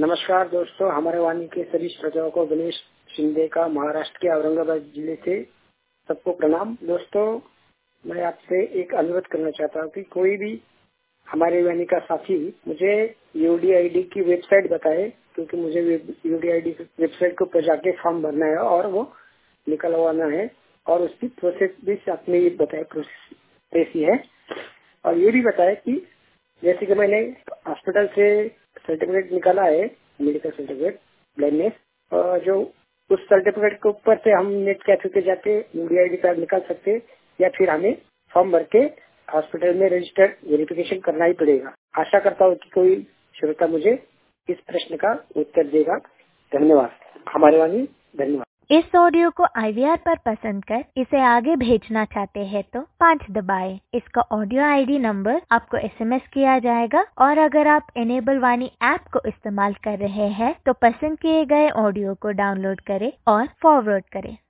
नमस्कार दोस्तों, हमारे वाणी के सभी श्रोताओं को गणेश शिंदे का महाराष्ट्र के औरंगाबाद जिले से सबको प्रणाम। दोस्तों, मैं आपसे एक अनुरोध करना चाहता हूँ कि कोई भी हमारे वाणी का साथी मुझे यूडीआईडी की वेबसाइट बताए, क्योंकि मुझे यूडीआईडी वेबसाइट के ऊपर जाके फॉर्म भरना है और वो निकलवाना है, और उसकी प्रोसेस भी साथ में ये बताए प्रोसेस ऐसी है। और ये भी बताए कि जैसे कि मैंने हॉस्पिटल से सर्टिफिकेट निकाला है, मेडिकल सर्टिफिकेट ब्लाइंडनेस, जो उस सर्टिफिकेट के ऊपर से हम नेट कैफे पे जाके यूडीआईडी कार्ड निकाल सकते हैं, या फिर हमें फॉर्म भर के हॉस्पिटल में रजिस्टर्ड वेरिफिकेशन करना ही पड़ेगा। आशा करता हूँ कि कोई श्रोता मुझे इस प्रश्न का उत्तर देगा। धन्यवाद। हमारे वाणी धन्यवाद। इस ऑडियो को IVR पर पसंद कर इसे आगे भेजना चाहते हैं तो 5 दबाएं। इसका ऑडियो ID नंबर आपको SMS किया जाएगा, और अगर आप इनेबल वाणी ऐप को इस्तेमाल कर रहे हैं तो पसंद किए गए ऑडियो को डाउनलोड करें और फॉरवर्ड करें।